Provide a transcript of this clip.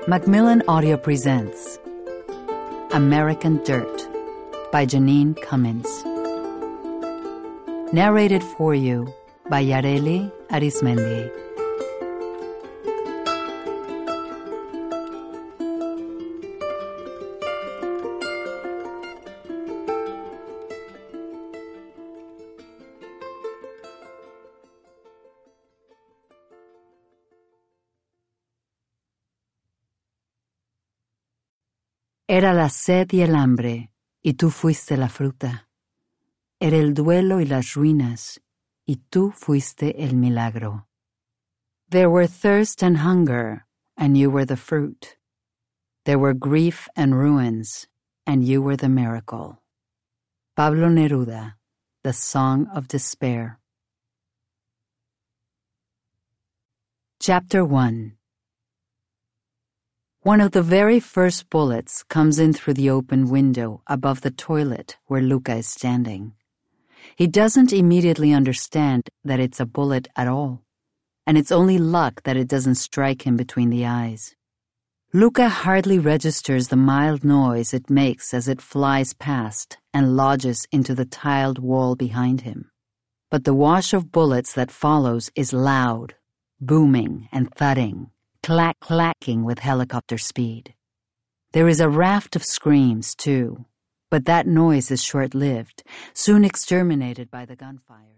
Macmillan Audio presents American Dirt by Janine Cummins. Narrated for you by Yareli Arismendi. Era la sed y el hambre, y tú fuiste la fruta. Era el duelo y las ruinas, y tú fuiste el milagro. There were thirst and hunger, and you were the fruit. There were grief and ruins, and you were the miracle. Pablo Neruda, The Song of Despair. Chapter 1. One of the very first bullets comes in through the open window above the toilet where Luca is standing. He doesn't immediately understand that it's a bullet at all, and it's only luck that it doesn't strike him between the eyes. Luca hardly registers the mild noise it makes as it flies past and lodges into the tiled wall behind him. But the wash of bullets that follows is loud, booming and thudding, clacking with helicopter speed. There is a raft of screams, too, but that noise is short-lived, soon exterminated by the gunfire.